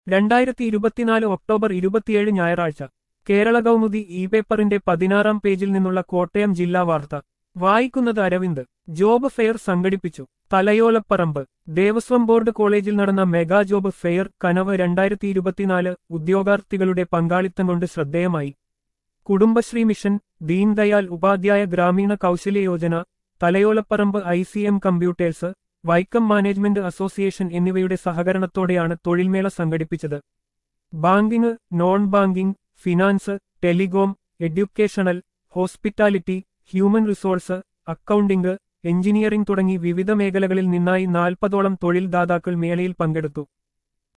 2024 October 27 ഞായറാഴ്ച Kerala Kaumudi E പേപ്പറിന്റെ 16-ാം പേജിൽ നിന്നുള്ള കോട്ടയം ജില്ലാ വാർത്ത വായിക്കുന്നത് അരവിന്ദ്. ജോബ് ഫെയർ സംഘടിപ്പിച്ചു. തലയോലപ്പറമ്പ് ദേവസ്വം ബോർഡ് കോളേജിൽ നടന്ന മെഗാ ജോബ് ഫെയർ കനവ് 2024 ഉദ്യോഗാർത്ഥികളുടെ പങ്കാളിത്തം കൊണ്ട് ശ്രദ്ധേയമായി. Kudumbashree mission, Deendayal Upadhyaya Grameena Kaushalya Yojana, Thalayolaparambu ICM computers, Vaikom management association എന്നിവയുടെ സഹകരണത്തോടെയാണ് തൊഴിൽമേള സംഘടിപ്പിച്ചത്. Banking, non banking, finance, telecom, educational, hospitality, human resource, accounting, engineering തുടങ്ങി വിവിധ മേഖലകളിൽ നിന്നായി 40ഓളം തൊഴിൽ ദാതാക്കൾ മേളയിൽ പങ്കെടുത്തു.